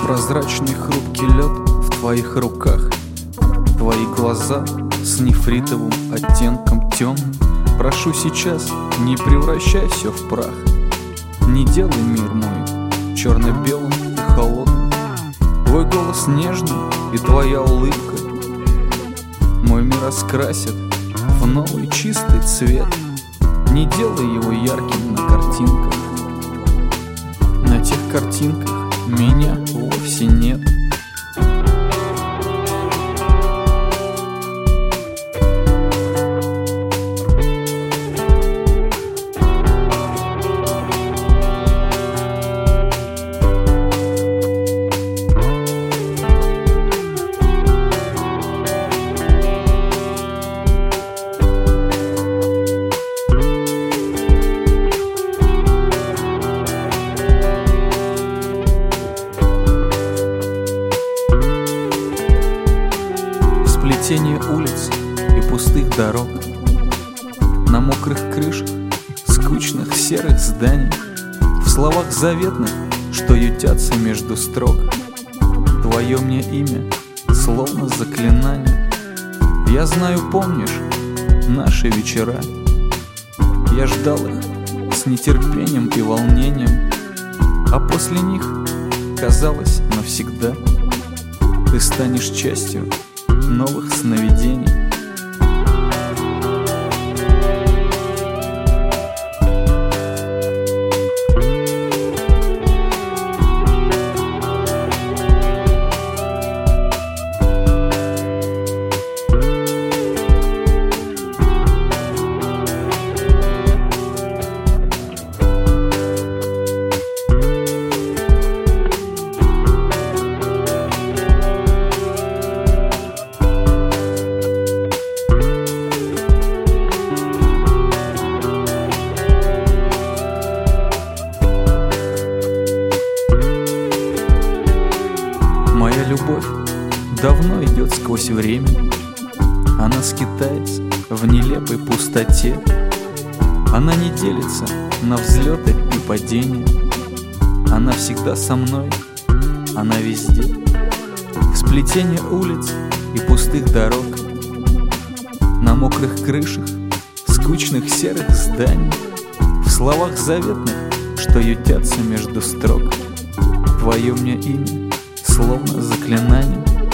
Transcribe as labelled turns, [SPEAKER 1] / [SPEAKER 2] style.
[SPEAKER 1] Прозрачный хрупкий лед в твоих руках, твои глаза с нефритовым оттенком темным. Прошу сейчас, не превращай все в прах, не делай мир мой черно-белым и холодным. Твой голос нежный и твоя улыбка мой мир раскрасят в новый чистый цвет. Не делай его ярким на картинках, на тех картинках меня вовсе нет. Сплетение улиц и пустых дорог, на мокрых крышах скучных серых зданий, в словах заветных, что ютятся между строк. Твое мне имя, словно заклинание. Я знаю, помнишь наши вечера. Я ждал их с нетерпением и волнением, а после них казалось навсегда ты станешь частью новых сновидений. Моя любовь давно идет сквозь время, она скитается в нелепой пустоте. Она не делится на взлеты и падения, она всегда со мной, она везде. Сплетение улиц и пустых дорог, на мокрых крышах скучных серых зданий, в словах заветных, что ютятся между строк. Твое мне имя, словно заклинание.